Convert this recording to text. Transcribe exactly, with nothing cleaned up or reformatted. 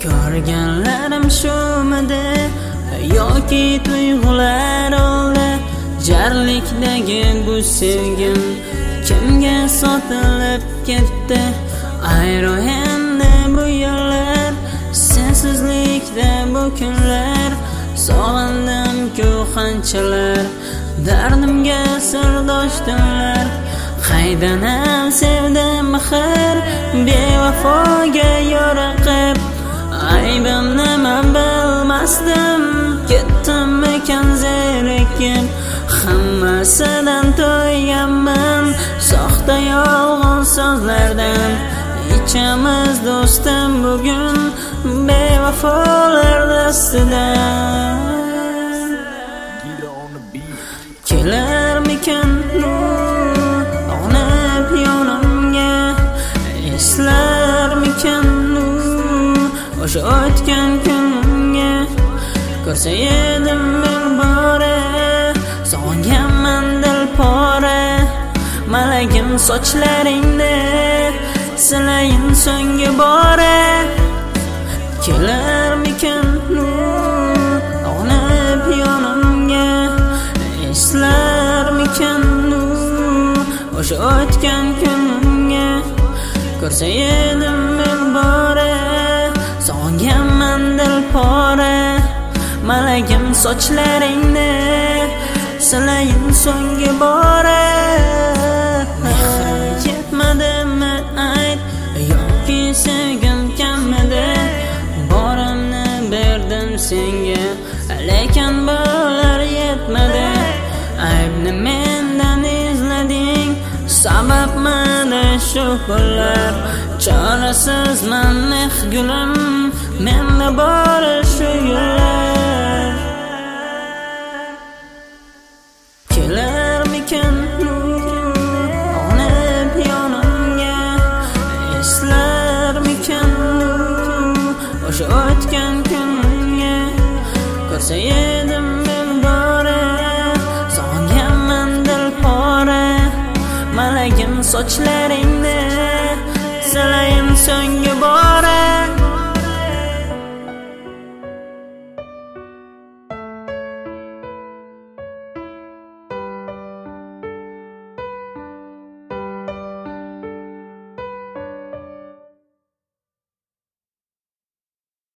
Ko'rganlarim shumidi yoki tuyg'ular oldi? Jarlikdagi bu sevgim kimga sotilib ketdi? Ayro endi bu yo'llar, sensizlikda bu kunlar. Sog'indim-ku qanchalar, dardimga sirdosh tunlar. Qaydanam sevdim axir, bevafoga yo'riqib. Aybim nima bilmasdim, ketdimmikan zerikib. Hammasidan to'yganman, soxta yolg'on so'zlardan. Ichamiz do'stim bugun bevafolar dastidan. Kelarmikan og'nab yonimga, eslarmikan o'sha o'tgan kunimga. Ko'rsa edim bir bora, sog'inganman dilpora. Malagim sochlaringni silayin so'nggi bora. Kelarmikan og'nab yonimga, eslarmikan o'sha o'tgan kunimga. Ko'rsa edim bir bora, sog'inganman dilpora. Malagim sochlaringni silayin so'nggi bora. Yetmadimi ayt, yoki sevgim kammidi? Borimni berdim senga, lekin bular yetmadi. Aybni mendan izlading, sababmidi shu pullar? Chorasizman eh gulim, menda bor shu yo'llar. Kelarmikan og'nab yonimga, eslarmikan o'sha o'tgan kunimga. Ko'rsa edim bir bora, sog'inganman dilpora. Malagim sochlaringni silayin so'nggi bora.